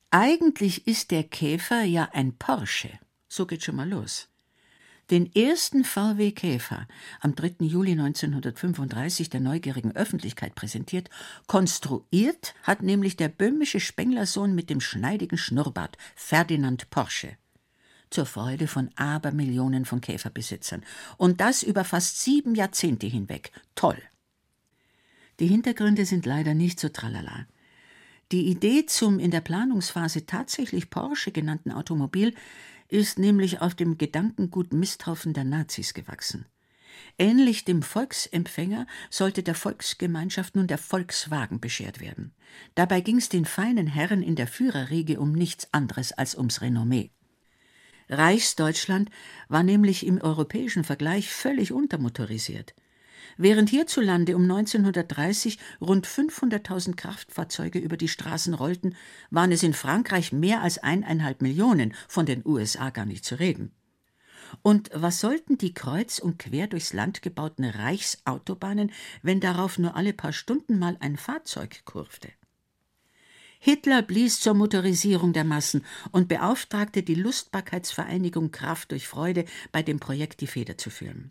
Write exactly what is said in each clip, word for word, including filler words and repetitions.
Eigentlich ist der Käfer ja ein Porsche. So geht schon mal los. Den ersten V W Käfer, am dritten Juli neunzehnhundertfünfunddreißig der neugierigen Öffentlichkeit präsentiert, konstruiert hat nämlich der böhmische Spenglersohn mit dem schneidigen Schnurrbart, Ferdinand Porsche. Zur Freude von Abermillionen von Käferbesitzern. Und das über fast sieben Jahrzehnte hinweg. Toll! Die Hintergründe sind leider nicht so tralala. Die Idee zum in der Planungsphase tatsächlich Porsche genannten Automobil ist nämlich auf dem Gedankengut Misthaufen der Nazis gewachsen. Ähnlich dem Volksempfänger sollte der Volksgemeinschaft nun der Volkswagen beschert werden. Dabei ging es den feinen Herren in der Führerriege um nichts anderes als ums Renommee. Reichsdeutschland war nämlich im europäischen Vergleich völlig untermotorisiert. Während hierzulande um neunzehnhundertdreißig rund fünfhunderttausend Kraftfahrzeuge über die Straßen rollten, waren es in Frankreich mehr als eineinhalb Millionen, von den U S A gar nicht zu reden. Und was sollten die kreuz und quer durchs Land gebauten Reichsautobahnen, wenn darauf nur alle paar Stunden mal ein Fahrzeug kurfte? Hitler blies zur Motorisierung der Massen und beauftragte die Lustbarkeitsvereinigung Kraft durch Freude, bei dem Projekt die Feder zu führen.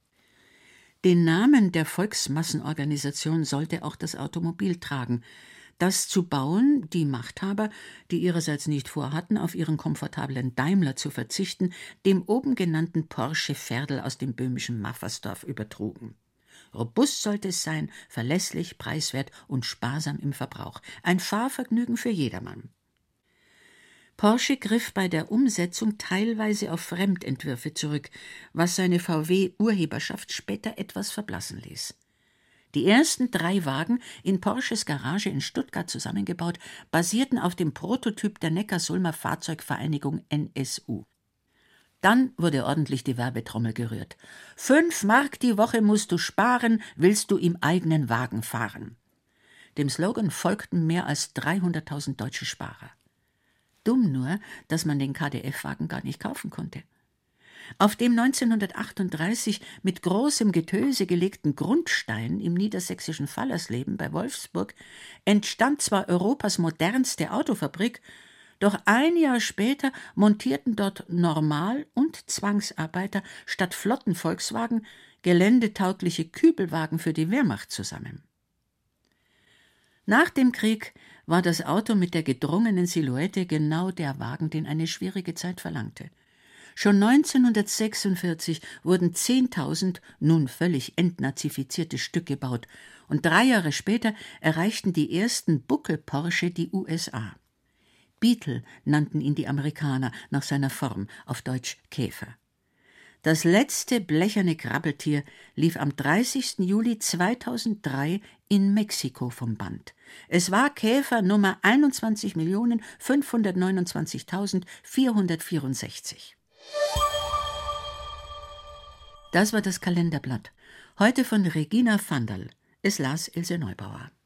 Den Namen der Volksmassenorganisation sollte auch das Automobil tragen. Das zu bauen, die Machthaber, die ihrerseits nicht vorhatten, auf ihren komfortablen Daimler zu verzichten, dem oben genannten Porsche Ferdl aus dem böhmischen Maffersdorf übertrugen. Robust sollte es sein, verlässlich, preiswert und sparsam im Verbrauch. Ein Fahrvergnügen für jedermann. Porsche griff bei der Umsetzung teilweise auf Fremdentwürfe zurück, was seine V W-Urheberschaft später etwas verblassen ließ. Die ersten drei Wagen, in Porsches Garage in Stuttgart zusammengebaut, basierten auf dem Prototyp der Neckarsulmer Fahrzeugvereinigung N S U. Dann wurde ordentlich die Werbetrommel gerührt. Fünf Mark die Woche musst du sparen, willst du im eigenen Wagen fahren. Dem Slogan folgten mehr als dreihunderttausend deutsche Sparer. Dumm nur, dass man den K D F-Wagen gar nicht kaufen konnte. Auf dem neunzehnhundertachtunddreißig mit großem Getöse gelegten Grundstein im niedersächsischen Fallersleben bei Wolfsburg entstand zwar Europas modernste Autofabrik, doch ein Jahr später montierten dort Normal- und Zwangsarbeiter statt flotten Volkswagen geländetaugliche Kübelwagen für die Wehrmacht zusammen. Nach dem Krieg war das Auto mit der gedrungenen Silhouette genau der Wagen, den eine schwierige Zeit verlangte. Schon neunzehnhundertsechsundvierzig wurden zehntausend nun völlig entnazifizierte Stück gebaut und drei Jahre später erreichten die ersten Buckel-Porsche die U S A. Beetle nannten ihn die Amerikaner nach seiner Form, auf Deutsch Käfer. Das letzte blecherne Krabbeltier lief am dreißigsten Juli zweitausenddrei in Mexiko vom Band. Es war Käfer Nummer einundzwanzig Millionen fünfhundertneunundzwanzigtausendvierhundertvierundsechzig. Das war das Kalenderblatt. Heute von Regina Vandal. Es las Ilse Neubauer.